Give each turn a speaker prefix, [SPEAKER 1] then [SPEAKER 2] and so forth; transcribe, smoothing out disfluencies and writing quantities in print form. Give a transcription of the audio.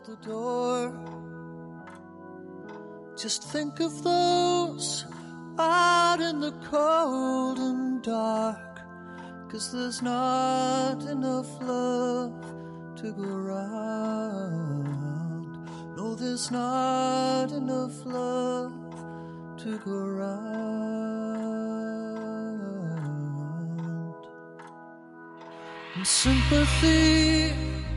[SPEAKER 1] the door. Just think of those out in the cold and dark, 'cause there's not enough love to go round. No, there's not enough love to go round. And sympathy